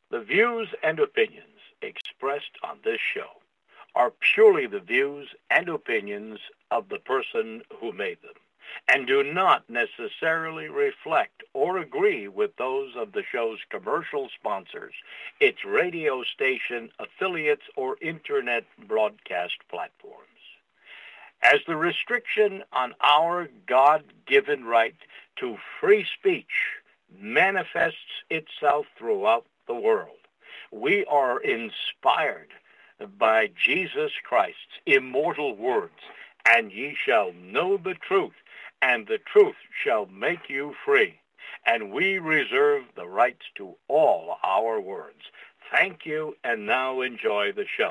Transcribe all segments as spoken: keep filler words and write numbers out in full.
The views and opinions expressed on this show are purely the views and opinions of the person who made them, and do not necessarily reflect or agree with those of the show's commercial sponsors, its radio station affiliates, or internet broadcast platforms. As the restriction on our God-given right to free speech manifests itself throughout the world, we are inspired by Jesus Christ's immortal words, and ye shall know the truth, and the truth shall make you free. And we reserve the rights to all our words. Thank you, and now enjoy the show.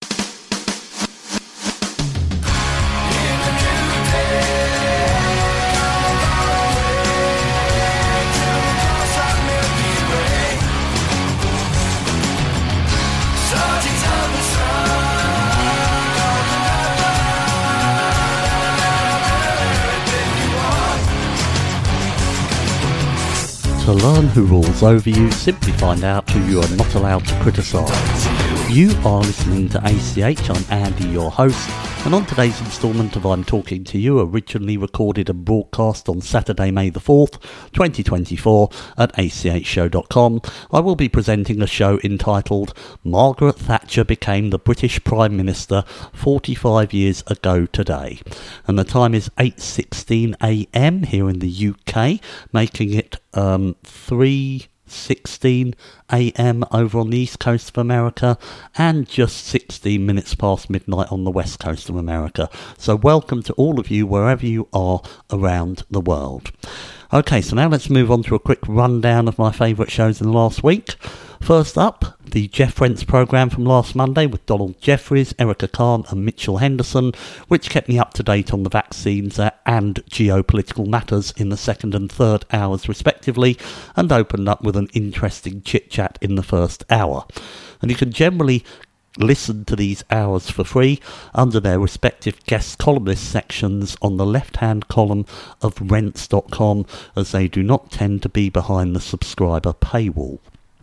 To learn who rules over you, simply find out who you are not allowed to criticise. You are listening to A C H, I'm Andy, your host, and on today's instalment of I'm Talking to You, originally recorded and broadcast on Saturday, May the fourth, twenty twenty-four at a c h show dot com, I will be presenting a show entitled Margaret Thatcher Became the British Prime Minister forty-five years ago today. And the time is eight sixteen a m here in the U K, making it um, three sixteen a m over on the east coast of America, and just sixteen minutes past midnight on the west coast of America. So welcome to all of you wherever you are around the world. Okay, so now let's move on to a quick rundown of my favourite shows in the last week. First up, the Jeff Rents programme from last Monday with Donald Jeffries, Erica Kahn and Mitchell Henderson, which kept me up to date on the vaccines uh, and geopolitical matters in the second and third hours respectively, and opened up with an interesting chit-chat in the first hour. And you can generally listen to these hours for free under their respective guest columnist sections on the left-hand column of rents dot com, as they do not tend to be behind the subscriber paywall.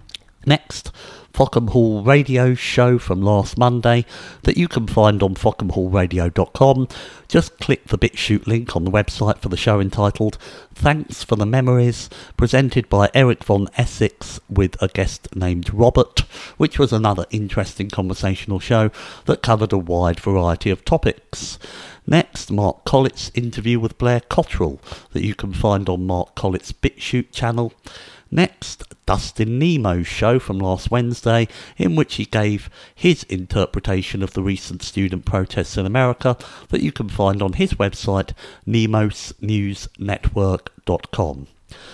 Next, Fockham Hall Radio show from last Monday that you can find on fockham hall radio dot com. Just click the BitChute link on the website for the show entitled Thanks for the Memories, presented by Eric von Essex with a guest named Robert, which was another interesting conversational show that covered a wide variety of topics. Next, Mark Collett's interview with Blair Cottrell that you can find on Mark Collett's BitChute channel. Next, Dustin Nemo's show from last Wednesday, in which he gave his interpretation of the recent student protests in America that you can find on his website, nemos news network dot com.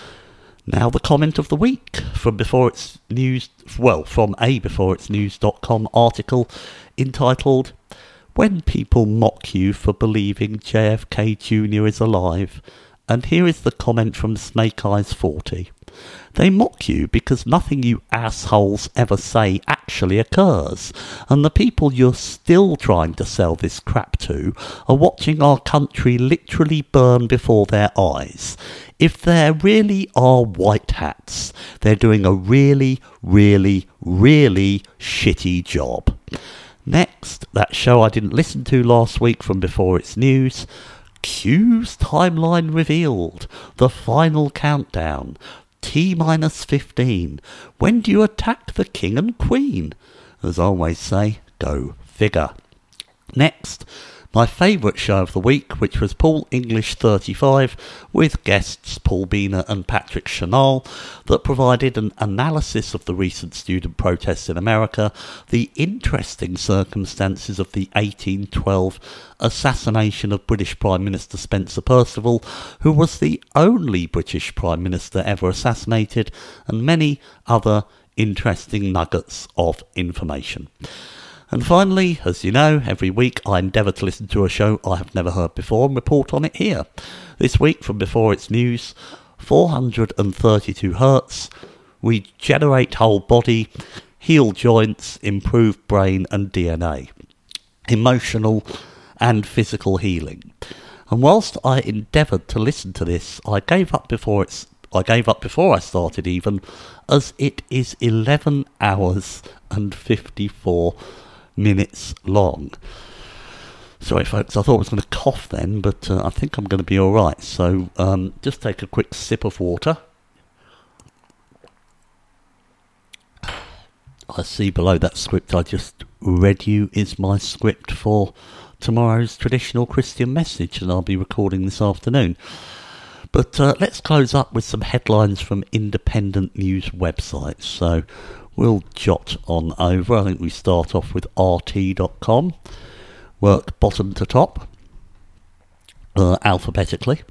Now the comment of the week from before it's news, well, from a before it's news dot com article entitled, When People Mock You for Believing J F K Junior is Alive. And here is the comment from Snake Eyes forty. They mock you because nothing you assholes ever say actually occurs, and the people you're still trying to sell this crap to are watching our country literally burn before their eyes. If there really are white hats, they're doing a really, really, really shitty job. Next, that show I didn't listen to last week from Before It's News, Q's timeline revealed, the final countdown, T minus fifteen. When do you attack the King and Queen? As I always say, go figure. Next, my favourite show of the week, which was Paul English thirty-five, with guests Paul Beener and Patrick Chanal, that provided an analysis of the recent student protests in America, the interesting circumstances of the eighteen twelve assassination of British Prime Minister Spencer Perceval, who was the only British Prime Minister ever assassinated, and many other interesting nuggets of information. And finally, as you know, every week I endeavour to listen to a show I have never heard before and report on it here. This week from Before It's News, four hundred thirty-two hertz, regenerate whole body, heal joints, improve brain and D N A. Emotional and physical healing. And whilst I endeavoured to listen to this, I gave up before its I gave up before I started even, as it is eleven hours and fifty-four minutes long. Sorry folks, I thought I was going to cough then, but uh, I think I'm going to be alright. So um, just take a quick sip of water. I see below that script I just read you is my script for tomorrow's traditional Christian message, and I'll be recording this afternoon. But uh, let's close up with some headlines from independent news websites. So we'll jot on over. I think we start off with R T dot com. Work bottom to top, uh, alphabetically.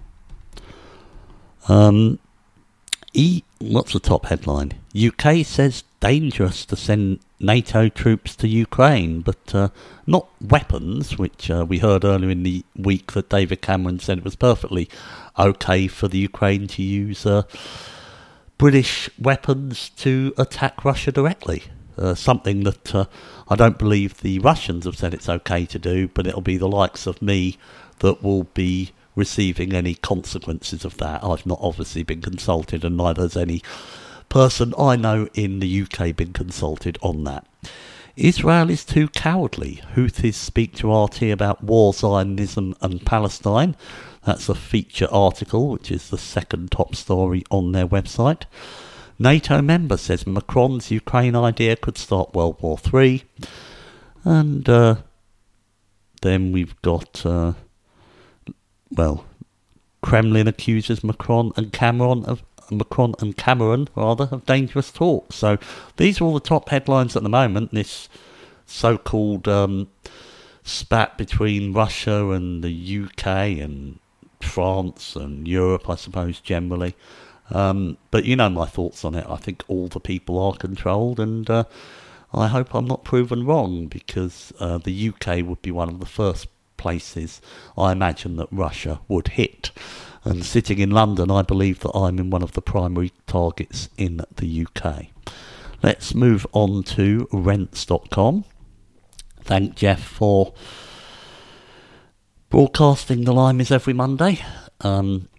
Um, E. What's the top headline? U K says dangerous to send NATO troops to Ukraine, but uh, not weapons, which uh, we heard earlier in the week that David Cameron said it was perfectly okay for the Ukraine to use uh, British weapons to attack Russia directly. Uh, something that uh, I don't believe the Russians have said it's okay to do, but it'll be the likes of me that will be receiving any consequences of that. I've not obviously been consulted, and neither has any person I know in the U K been consulted on that. Israel is too cowardly. Houthis speak to R T about war, Zionism and Palestine. That's a feature article, which is the second top story on their website. NATO member says Macron's Ukraine idea could start World War Three. And uh, then we've got, uh, well, Kremlin accuses Macron and Cameron of Macron and Cameron rather of dangerous talk. So these are all the top headlines at the moment. This so-called um, spat between Russia and the U K and France and Europe, I suppose, generally. Um, but you know my thoughts on it. I think all the people are controlled, and uh, I hope I'm not proven wrong, because uh, the U K would be one of the first places I imagine that Russia would hit. And sitting in London, I believe that I'm in one of the primary targets in the U K. Let's move on to rents dot com. Thank Jeff for broadcasting The Limes every Monday. Um,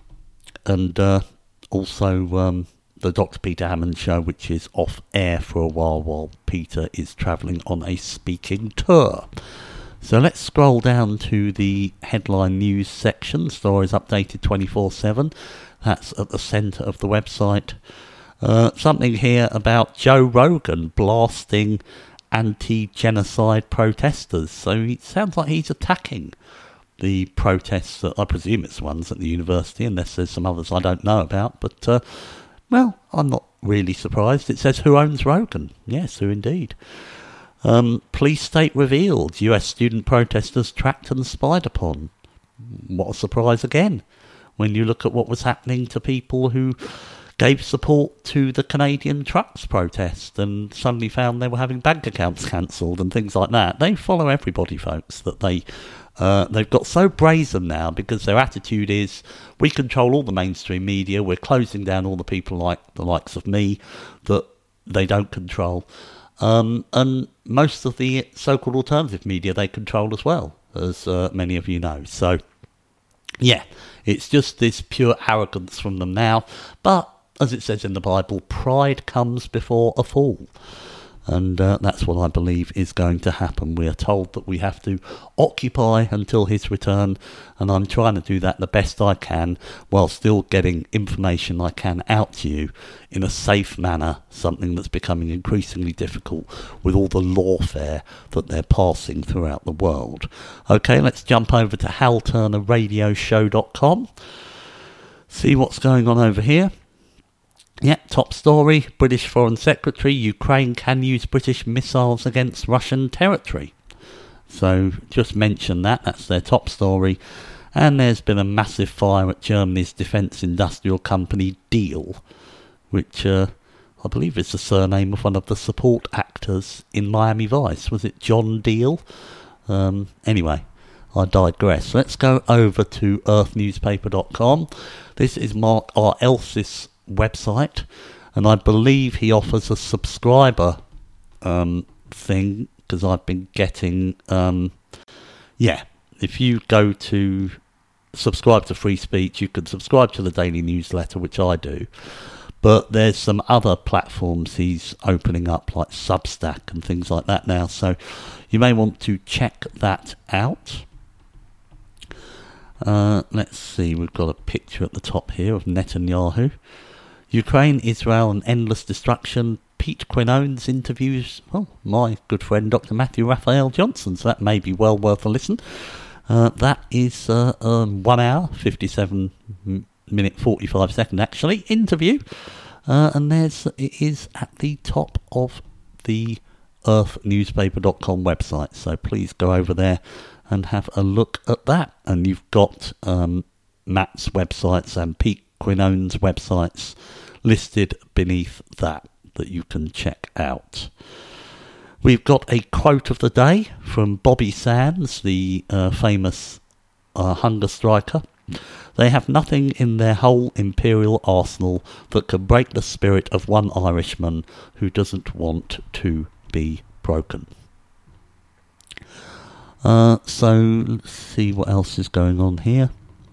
and uh, also um, the Doctor Peter Hammond Show, which is off air for a while while Peter is travelling on a speaking tour. So let's scroll down to the headline news section. Stories updated twenty-four seven. That's at the centre of the website. Uh, something here about Joe Rogan blasting anti-genocide protesters. So it sounds like he's attacking the protests. I presume it's ones at the university, unless there's some others I don't know about. But, uh, well, I'm not really surprised. It says, who owns Rogan? Yes, who indeed. Um, police state revealed. U S student protesters tracked and spied upon. What a surprise again, when you look at what was happening to people who gave support to the Canadian trucks protest and suddenly found they were having bank accounts cancelled and things like that. They follow everybody, folks, that they... Uh, they've got so brazen now because their attitude is, we control all the mainstream media, we're closing down all the people like the likes of me that they don't control. Um, and most of the so-called alternative media they control as well, as uh, many of you know. So, yeah, it's just this pure arrogance from them now. But, as it says in the Bible, pride comes before a fall. And uh, that's what I believe is going to happen. We are told that we have to occupy until his return, and I'm trying to do that the best I can while still getting information I can out to you in a safe manner, something that's becoming increasingly difficult with all the lawfare that they're passing throughout the world. Okay, let's jump over to hal turner radio show dot com. See what's going on over here. Yep, top story, British Foreign Secretary, Ukraine can use British missiles against Russian territory. So, just mention that, that's their top story. And there's been a massive fire at Germany's defence industrial company Diehl, which uh, I believe is the surname of one of the support actors in Miami Vice. Was it John Diehl? Um, anyway, I digress. Let's go over to earth newspaper dot com. This is Mark R. Elsis' website, and I believe he offers a subscriber um, thing, because I've been getting um, yeah if you go to subscribe to Free Speech. You can subscribe to the daily newsletter, which I do. But there's some other platforms he's opening up, like Substack and things like that now. So you may want to check that out. Uh, let's see, we've got a picture at the top here of Netanyahu. Ukraine, Israel and endless destruction. Pete Quinones interviews, well, my good friend Doctor Matthew Raphael Johnson. So that may be well worth a listen. Uh, that is uh, um, one hour, fifty-seven minute, forty-five second actually, interview. Uh, and there's it is at the top of the earth newspaper dot com website. So please go over there and have a look at that. And you've got um, Matt's websites and Pete Quinones' websites listed beneath that that you can check out. We've got a quote of the day from Bobby Sands, the uh, famous uh, hunger striker. They have nothing in their whole imperial arsenal that can break the spirit of one Irishman who doesn't want to be broken. Uh, so, let's see what else is going on here.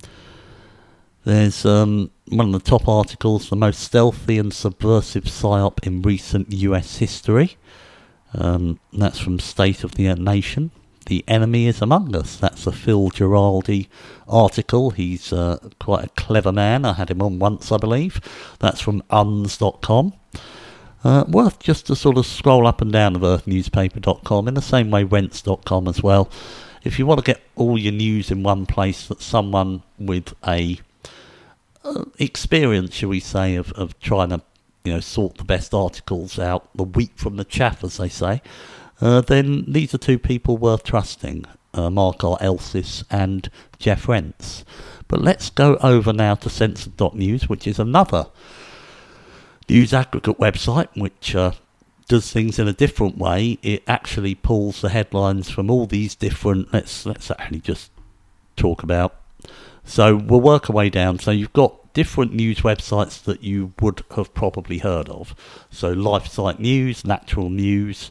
There's um, one of the top articles, the most stealthy and subversive psyop in recent U S history. Um, that's from State of the Nation. The enemy is among us. That's a Phil Giraldi article. He's uh, quite a clever man. I had him on once, I believe. That's from U N S dot com. Uh, worth just to sort of scroll up and down of earth newspaper dot com, in the same way rents dot com as well. If you want to get all your news in one place, that someone with a uh, experience, shall we say, of, of trying to you know sort the best articles out, the wheat from the chaff, as they say, uh, then these are two people worth trusting, uh, Mark R. Elsis and Jeff Rents. But let's go over now to censored dot news, which is another news aggregate website which uh, does things in a different way. It actually pulls the headlines from all these different, let's let's actually just talk about. So we'll work our way down. So you've got different news websites that you would have probably heard of. So LifeSite News, Natural News,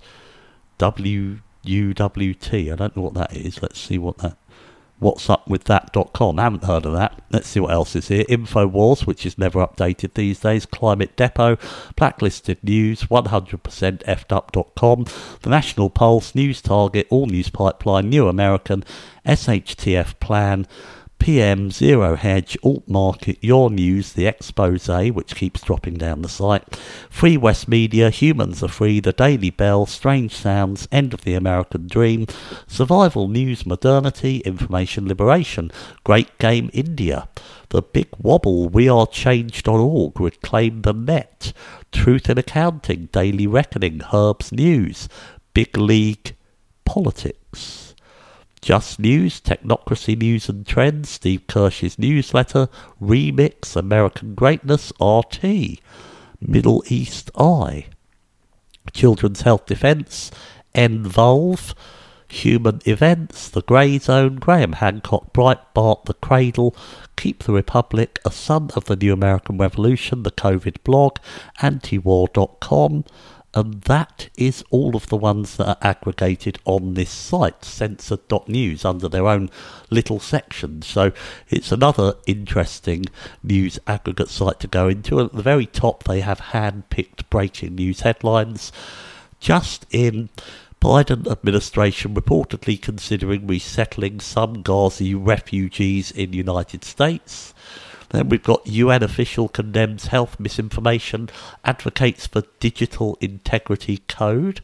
W U W T. I don't know what that is. Let's see what that what's up with that dot com. I haven't heard of that. Let's see what else is here. InfoWars, which is never updated these days. Climate Depot, Blacklisted News, one hundred percent effed up dot com, The National Pulse, News Target, All News Pipeline, New American, S H T F Plan, P M, Zero Hedge, Alt Market, Your News, The Expose, which keeps dropping down the site, Free West Media, Humans Are Free, The Daily Bell, Strange Sounds, End of the American Dream, Survival News, Modernity, Information Liberation, Great Game India, The Big Wobble, We Are Changed dot org, Reclaim the Net, Truth in Accounting, Daily Reckoning, Herb's News, Big League Politics, Just News, Technocracy News and Trends, Steve Kirsch's newsletter, Remix, American Greatness, R T, Middle East Eye, Children's Health Defence, Envolve, Human Events, The Grey Zone, Graham Hancock, Breitbart, The Cradle, Keep the Republic, A Son of the New American Revolution, The COVID Blog, Antiwar dot com, and that is all of the ones that are aggregated on this site, censored dot news, under their own little section. So it's another interesting news aggregate site to go into. At the very top, they have hand-picked breaking news headlines. Just in, Biden administration reportedly considering resettling some Ghazi refugees in United States. Then we've got U N official condemns health misinformation, advocates for digital integrity code.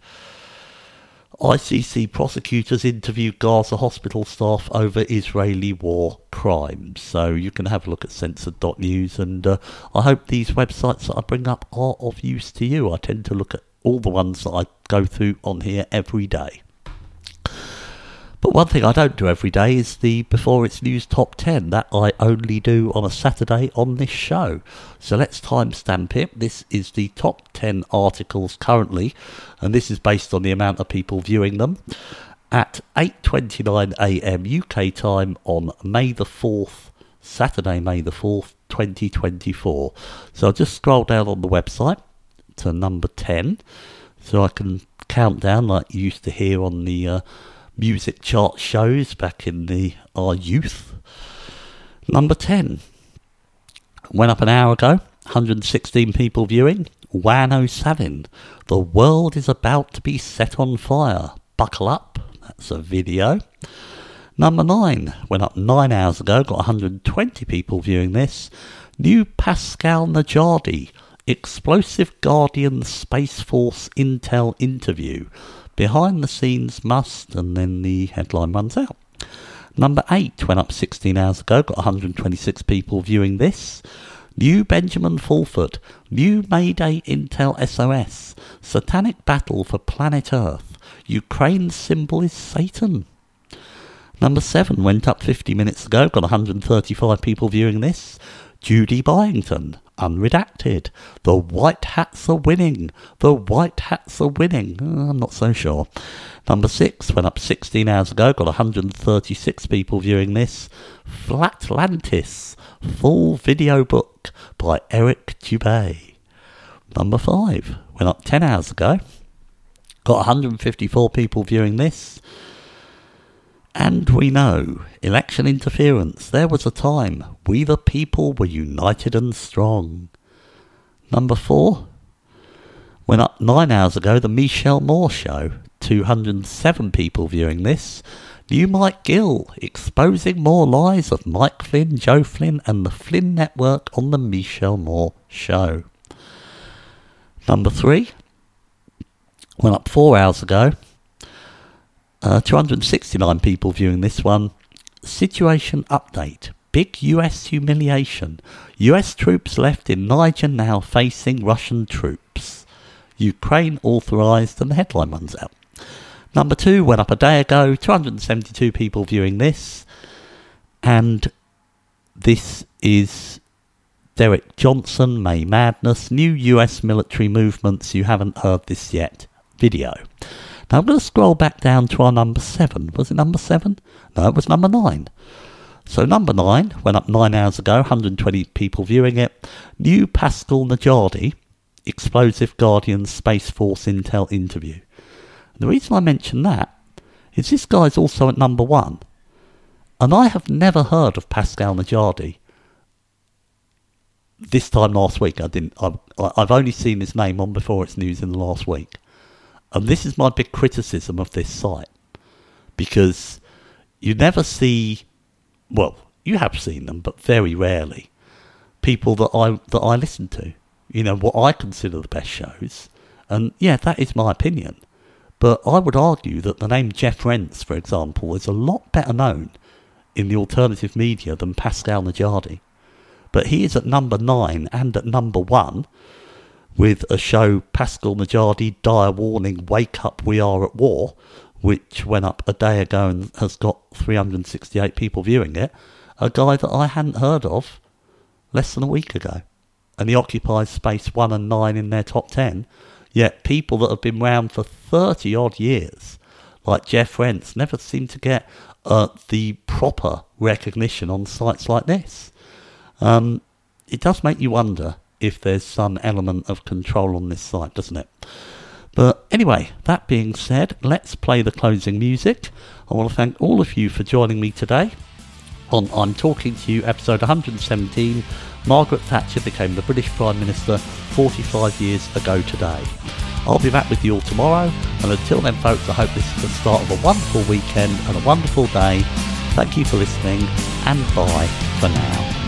I C C prosecutors interview Gaza hospital staff over Israeli war crimes. So you can have a look at censored dot news, and uh, I hope these websites that I bring up are of use to you. I tend to look at all the ones that I go through on here every day. But one thing I don't do every day is the Before It's News Top ten. That I only do on a Saturday on this show. So let's timestamp it. This is the top ten articles currently, and this is based on the amount of people viewing them, at eight twenty-nine a m U K time on May the fourth, Saturday, May the fourth, twenty twenty-four. So I'll just scroll down on the website to number ten, so I can count down like you used to hear on the uh, music chart shows back in the our youth. Number ten. Went up an hour ago. one hundred sixteen people viewing. Juan O'Savin. The world is about to be set on fire. Buckle up. That's a video. Number nine. Went up nine hours ago. Got one hundred twenty people viewing this. New Pascal Najjardi. Explosive Guardian Space Force Intel interview. Behind the scenes must, and then the headline runs out. Number eight went up sixteen hours ago, got one hundred twenty-six people viewing this. New Benjamin Fulford, new Mayday Intel S O S, satanic battle for planet Earth, Ukraine's symbol is Satan. Number seven went up fifty minutes ago, got one hundred thirty-five people viewing this. Judy Byington, unredacted. The White Hats are winning. The White Hats are winning. Uh, I'm not so sure. Number six went up sixteen hours ago, got one hundred thirty-six people viewing this. Flatlantis, full video book by Eric Dubay. Number five went up ten hours ago, got one hundred fifty-four people viewing this. And we know, election interference, there was a time we the people were united and strong. Number four went up nine hours ago, the Michelle Moore Show, two hundred seven people viewing this. New Mike Gill, exposing more lies of Mike Flynn, Joe Flynn and the Flynn Network on the Michelle Moore Show. Number three went up four hours ago. Uh, two hundred sixty-nine people viewing this one. Situation update. Big U S humiliation. U S troops left in Niger now facing Russian troops. Ukraine authorised, and the headline runs out. Number two went up a day ago. two hundred seventy-two people viewing this. And this is Derek Johnson, May Madness, new U S military movements. You haven't heard this yet. Video. Now I'm going to scroll back down to our number seven. Was it number seven? No, it was number nine. So number nine went up nine hours ago, one hundred twenty people viewing it. New Pascal Najjardi, Explosive Guardian Space Force Intel interview. And the reason I mention that is this guy's also at number one. And I have never heard of Pascal Najjardi. This time last week I didn't. I've, I've only seen his name on Before It's News in the last week. And this is my big criticism of this site, because you never see, well, you have seen them, but very rarely, people that I that I listen to, you know, what I consider the best shows. And yeah, that is my opinion. But I would argue that the name Jeff Rense, for example, is a lot better known in the alternative media than Pascal Najjardi. But he is at number nine and at number one, with a show, Pascal Najjardi, Dire Warning, Wake Up, We Are at War, which went up a day ago and has got three hundred sixty-eight people viewing it, a guy that I hadn't heard of less than a week ago. And he occupies space one and nine in their top ten, yet people that have been around for thirty odd years, like Jeff Rense, never seem to get uh, the proper recognition on sites like this. Um, it does make you wonder if there's some element of control on this site, doesn't it? But anyway, that being said, let's play the closing music. I want to thank all of you for joining me today on I'm Talking to You, episode one hundred seventeen. Margaret Thatcher became the British Prime Minister forty-five years ago today. I'll be back with you all tomorrow, and until then, folks, I hope this is the start of a wonderful weekend and a wonderful day. Thank you for listening, and bye for now.